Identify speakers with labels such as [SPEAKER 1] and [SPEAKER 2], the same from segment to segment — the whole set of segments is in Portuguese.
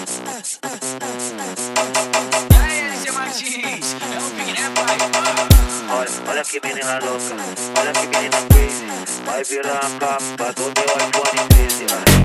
[SPEAKER 1] Martins, é o Big, né, pai?
[SPEAKER 2] Olha que menina louca, olha que menina crazy. Vai virar a capa do meu iPhone 13.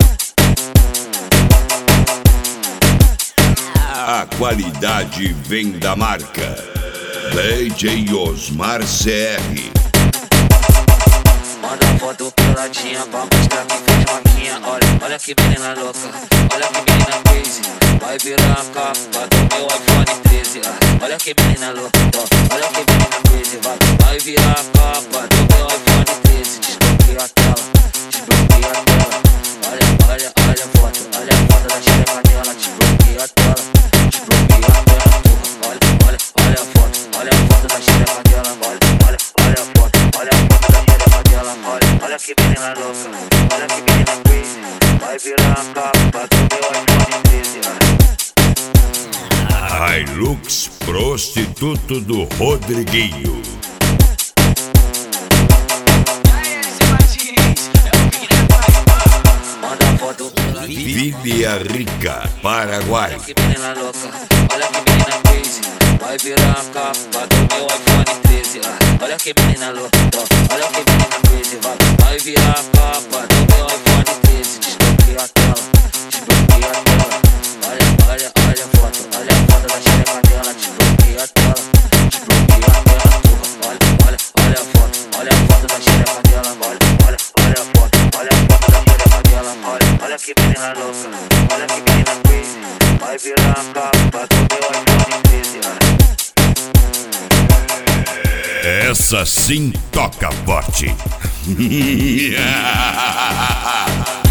[SPEAKER 3] A qualidade vem da marca DJ Osmar CR.
[SPEAKER 2] Manda foto peladinha pra mostrar que fez maquinha. Olha que menina louca, olha que menina crazy. Vai virar a capa do meu iPhone 13. Olha que menina louca, olha que menina crazy. Vai virar a capa do meu iPhone 13. Desbloqueia a tela, desbloqueia a tela. Olha a foto da xereca dela. Desbloqueia a tela, desbloqueia a tela. Olha a foto da xereca dela. Olha a foto da xereca dela. Olha que menina louca, olha que menina crazy. Vai virar a capa do meu iPhone 13.
[SPEAKER 3] Hilux Prostituto do Rodriguinho.
[SPEAKER 2] Manda foto
[SPEAKER 3] Vila Rica, Paraguai.
[SPEAKER 2] olha que menina louca, olha que menina crazy. Vai virar a capa do meu iPhone 13. Olha que menina louca, olha que menina crazy. Vai virar a capa do meu iPhone 13. Desbloqueia a tela, desbloqueia a tela. Olha a foto da xereca dela. Desbloqueia a tela, desbloqueia a tela. Olha a foto da xereca dela. Olha a foto da xereca dela. Olha que menina louca, olha que menina crazy. Vai virar a capa do meu iPhone 13.
[SPEAKER 3] Essa sim toca forte.